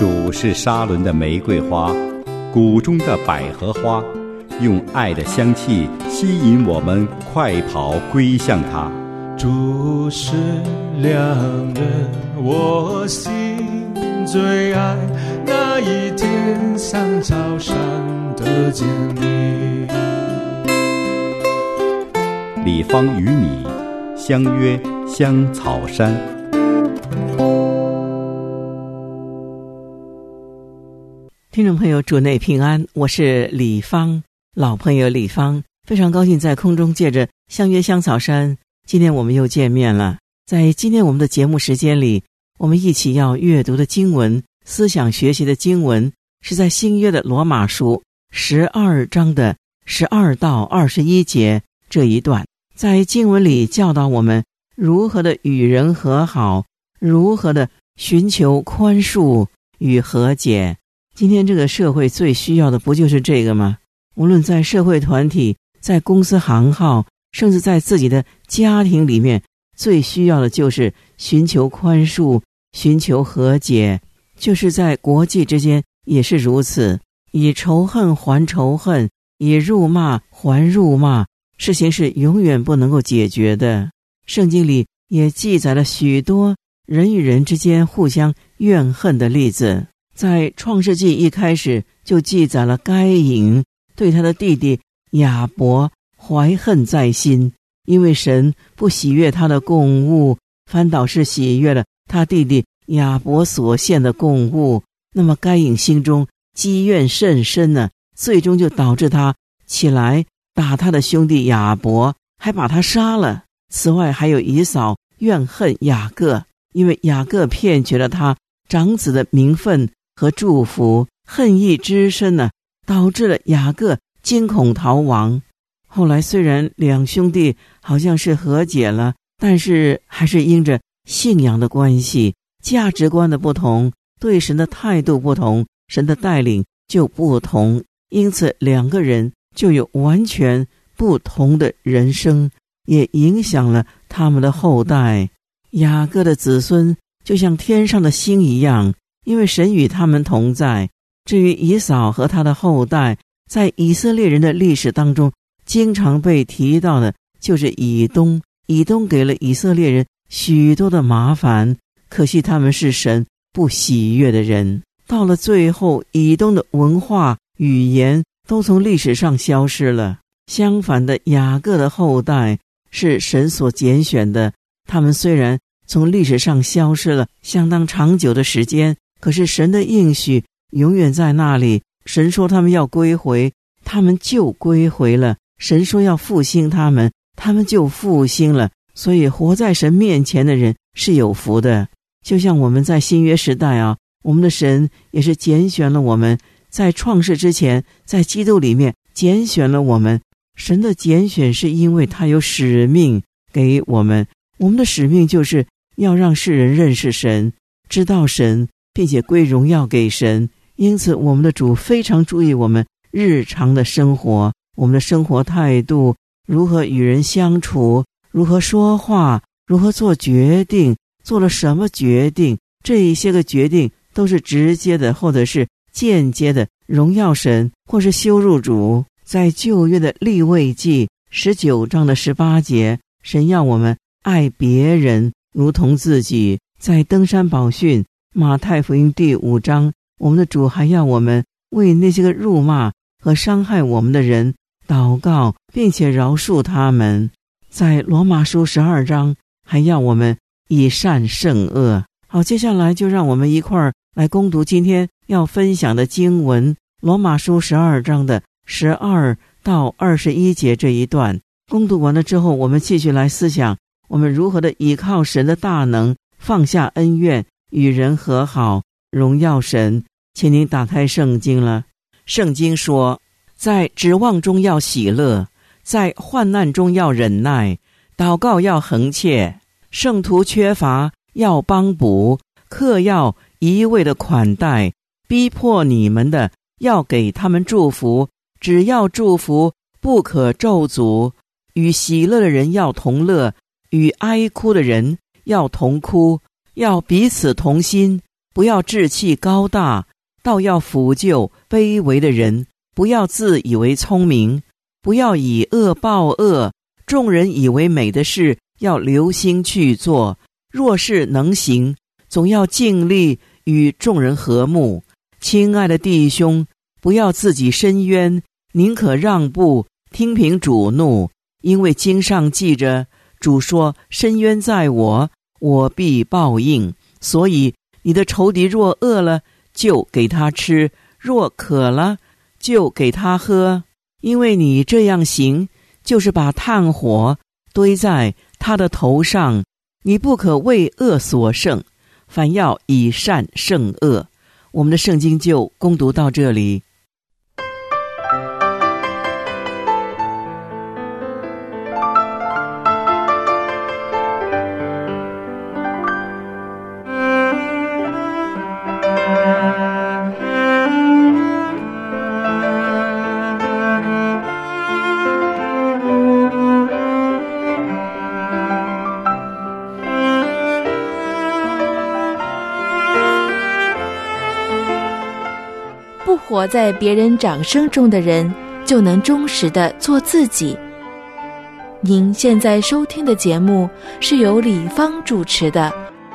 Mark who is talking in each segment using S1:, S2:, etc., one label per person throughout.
S1: 主是沙伦的玫瑰花，谷中的百合花，用爱的香气吸引我们快跑归向他。
S2: 主是良人，我心最爱，那一天像草上的坚立。
S1: 李芳与你相约香草山。
S3: 听众朋友，主内平安，我是李芳，老朋友李芳，非常高兴在空中借着相约香草山，今天我们又见面了。在今天我们的节目时间里，我们一起要阅读的经文，思想学习的经文，是在新约的罗马书12章的12到21节这一段。在经文里教导我们如何的与人和好，如何的寻求宽恕与和解。今天这个社会最需要的不就是这个吗？无论在社会团体，在公司行号，甚至在自己的家庭里面，最需要的就是寻求宽恕，寻求和解。就是在国际之间也是如此，以仇恨还仇恨，以辱骂还辱骂，事情是永远不能够解决的。圣经里也记载了许多人与人之间互相怨恨的例子。在创世纪一开始就记载了该隐对他的弟弟亚伯怀恨在心，因为神不喜悦他的供物，反倒是喜悦了他弟弟亚伯所献的供物。那么该隐心中积怨甚深呢，最终就导致他起来打他的兄弟亚伯，还把他杀了。此外还有以扫怨恨雅各，因为雅各骗取了他长子的名分和祝福，恨意之深呢，导致了雅各惊恐逃亡。后来虽然两兄弟好像是和解了，但是还是因着信仰的关系，价值观的不同，对神的态度不同，神的带领就不同，因此两个人就有完全不同的人生，也影响了他们的后代。雅各的子孙就像天上的星一样，因为神与他们同在。至于以扫和他的后代，在以色列人的历史当中经常被提到的就是以东。以东给了以色列人许多的麻烦，可惜他们是神不喜悦的人。到了最后，以东的文化语言都从历史上消失了。相反的，雅各的后代是神所拣选的，他们虽然从历史上消失了相当长久的时间，可是神的应许永远在那里。神说他们要归回，他们就归回了；神说要复兴他们，他们就复兴了。所以活在神面前的人是有福的。就像我们在新约时代啊，我们的神也是拣选了我们，在创世之前，在基督里面拣选了我们。神的拣选是因为他有使命给我们，我们的使命就是要让世人认识神，知道神，并且归荣耀给神。因此我们的主非常注意我们日常的生活，我们的生活态度，如何与人相处，如何说话，如何做决定，做了什么决定，这一些个决定都是直接的或者是间接的荣耀神或是羞辱主。在旧约的利未记19章的18节，神要我们爱别人如同自己。在登山宝训马太福音第5章，我们的主还要我们为那些个辱骂和伤害我们的人祷告，并且饶恕他们。在罗马书12章还要我们以善胜恶。好，接下来就让我们一块儿来攻读今天要分享的经文，罗马书12章的12到21节这一段。攻读完了之后，我们继续来思想我们如何的依靠神的大能，放下恩怨，与人和好，荣耀神。请您打开圣经了。圣经说，在指望中要喜乐，在患难中要忍耐，祷告要恒切，圣徒缺乏要帮补，客要一味的款待，逼迫你们的要给他们祝福，只要祝福，不可咒诅。与喜乐的人要同乐，与哀哭的人要同哭，要彼此同心， 不要志气高大，倒要抚救卑微的人；不要自以为聪明，不要以恶报恶。众人以为美的事，要留心去做。若是能行，总要尽力与众人和睦。亲爱的弟兄，不要自己伸冤，宁可让步，听凭主怒。因为经上记着，主说：伸冤在我，我必报应。所以你的仇敌若饿了，就给他吃；若渴了，就给他喝。因为你这样行，就是把炭火堆在他的头上。你不可为恶所胜，反要以善胜恶。我们的圣经就攻读到这里。
S4: 活在别人掌声中的人，就能忠实地做自己。您现在收听的节目是由李芳主持的。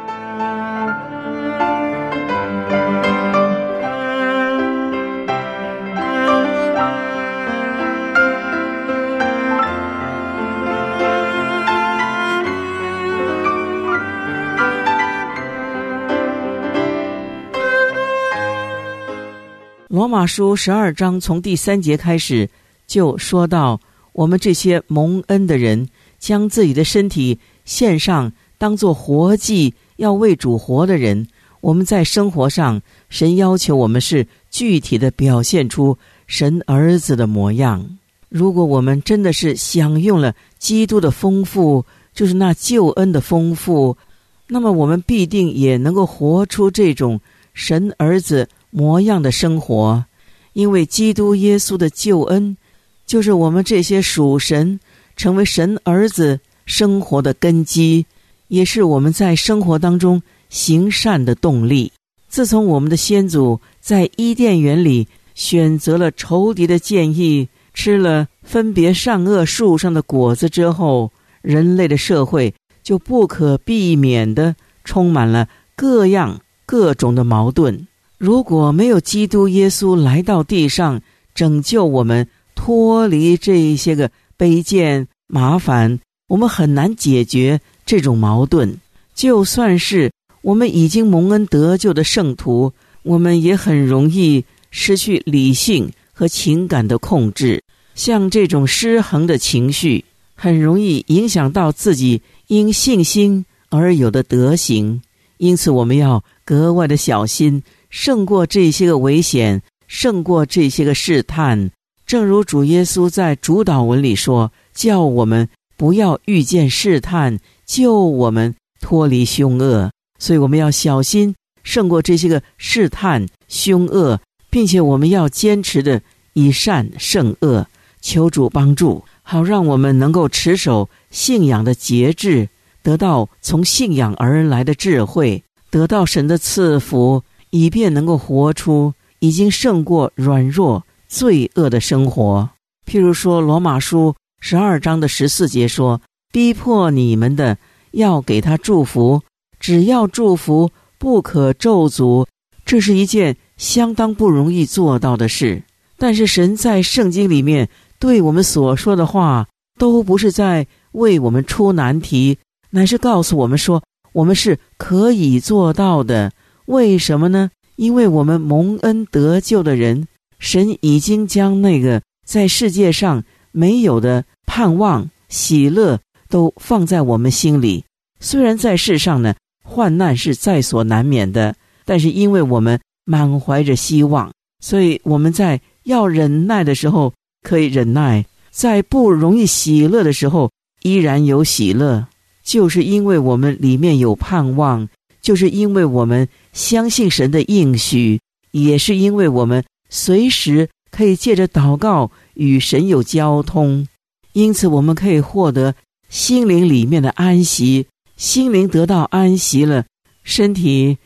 S3: 罗马书12章从第3节开始，就说到我们这些蒙恩的人，将自己的身体献上，当作活祭，要为主活的人。我们在生活上，神要求我们是具体的表现出神儿子的模样。如果我们真的是享用了基督的丰富，就是那救恩的丰富，那么我们必定也能够活出这种神儿子模样的生活。因为基督耶稣的救恩，就是我们这些属神成为神儿子生活的根基，也是我们在生活当中行善的动力。自从我们的先祖在伊甸园里选择了仇敌的建议，吃了分别善恶树上的果子之后，人类的社会就不可避免地充满了各种的矛盾。如果没有基督耶稣来到地上拯救我们脱离这一些个卑贱麻烦，我们很难解决这种矛盾。就算是我们已经蒙恩得救的圣徒，我们也很容易失去理性和情感的控制。像这种失衡的情绪，很容易影响到自己因信心而有的德行。因此我们要格外的小心，胜过这些个危险，胜过这些个试探。正如主耶稣在主祷文里说，叫我们不要遇见试探，救我们脱离凶恶。所以我们要小心胜过这些个试探凶恶，并且我们要坚持的以善胜恶。求主帮助，好让我们能够持守信仰的节制，得到从信仰而来的智慧，得到神的赐福，以便能够活出已经胜过软弱罪恶的生活。譬如说罗马书12章的14节说，逼迫你们的要给他祝福，只要祝福，不可咒诅。这是一件相当不容易做到的事，但是神在圣经里面对我们所说的话，都不是在为我们出难题，乃是告诉我们说我们是可以做到的。为什么呢？因为我们蒙恩得救的人，神已经将那个在世界上没有的盼望喜乐都放在我们心里。虽然在世上呢，患难是在所难免的，但是因为我们满怀着希望，所以我们在要忍耐的时候可以忍耐，在不容易喜乐的时候依然有喜乐。就是因为我们里面有盼望，就是因为我们相信神的应许，也是因为我们随时可以借着祷告与神有交通。因此我们可以获得心灵里面的安息，心灵得到安息了，身体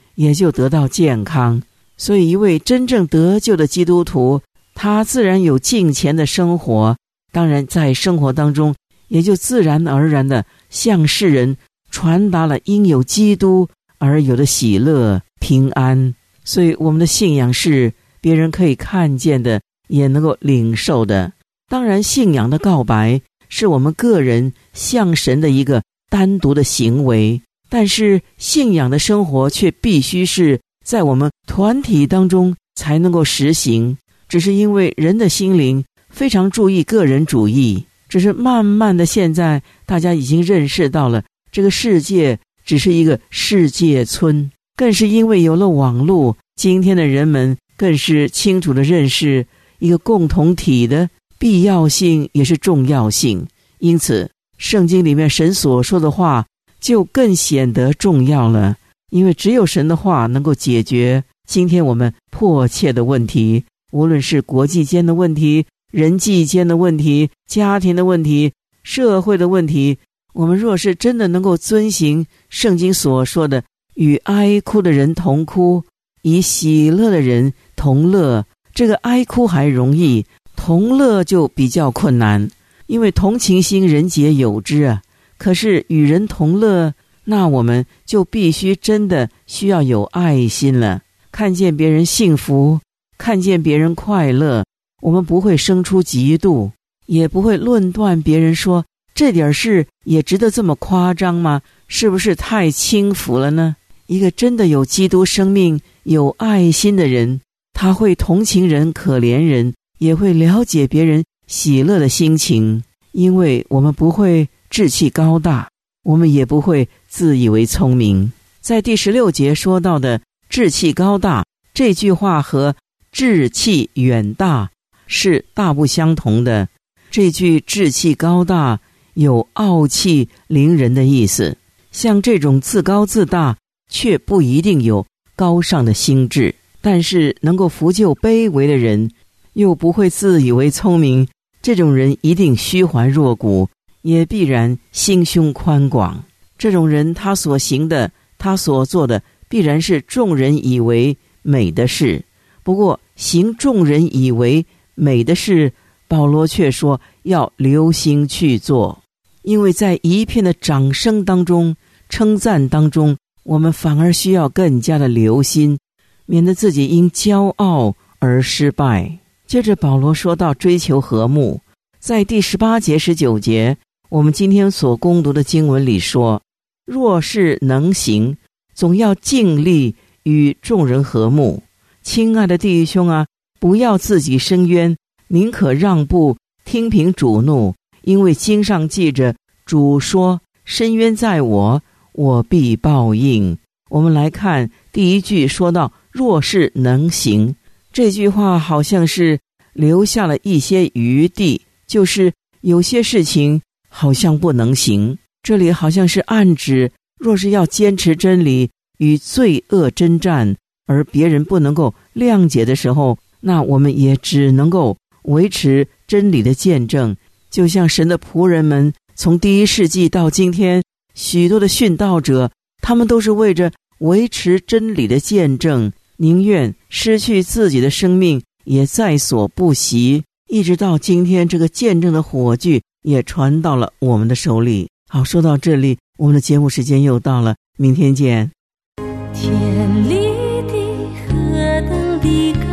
S3: 也就得到健康。所以一位真正得救的基督徒，他自然有敬虔的生活，当然在生活当中也就自然而然的向世人传达了应有基督而有的喜乐平安。所以我们的信仰是别人可以看见的，也能够领受的。当然信仰的告白是我们个人向神的一个单独的行为，但是信仰的生活却必须是在我们团体当中才能够实行。只是因为人的心灵非常注意个人主义，只是慢慢的现在大家已经认识到了这个世界只是一个世界村，更是因为有了网络，今天的人们更是清楚地认识一个共同体的必要性也是重要性。因此圣经里面神所说的话就更显得重要了，因为只有神的话能够解决今天我们迫切的问题，无论是国际间的问题、人际间的问题、家庭的问题、社会的问题。我们若是真的能够遵行圣经所说的与哀哭的人同哭，以喜乐的人同乐，这个哀哭还容易，同乐就比较困难，因为同情心人皆有之啊。可是与人同乐，那我们就必须真的需要有爱心了。看见别人幸福，看见别人快乐，我们不会生出嫉妒，也不会论断别人说这点事也值得这么夸张吗？是不是太轻浮了呢？一个真的有基督生命、有爱心的人，他会同情人、可怜人，也会了解别人喜乐的心情。因为我们不会志气高大，我们也不会自以为聪明。在第16节说到的志气高大，这句话和志气远大是大不相同的。这句志气高大有傲气凌人的意思，像这种自高自大却不一定有高尚的心智，但是能够扶救卑微的人，又不会自以为聪明，这种人一定虚怀若谷，也必然心胸宽广。这种人他所行的，他所做的，必然是众人以为美的事。不过行众人以为美的事，保罗却说要留心去做，因为在一片的掌声当中、称赞当中，我们反而需要更加的留心，免得自己因骄傲而失败。接着保罗说到追求和睦，在第18节、19节，我们今天所攻读的经文里说，若是能行，总要尽力与众人和睦。亲爱的弟兄啊，不要自己伸冤，宁可让步，听凭主怒，因为经上记着，主说，伸冤在我，我必报应。我们来看第一句说到若是能行，这句话好像是留下了一些余地，就是有些事情好像不能行。这里好像是暗指，若是要坚持真理，与罪恶征战，而别人不能够谅解的时候，那我们也只能够维持真理的见证。就像神的仆人们从第1世纪到今天，许多的殉道者，他们都是为着维持真理的见证，宁愿失去自己的生命也在所不惜，一直到今天，这个见证的火炬也传到了我们的手里。好，说到这里，我们的节目时间又到了，明天见。
S5: 天里的何等的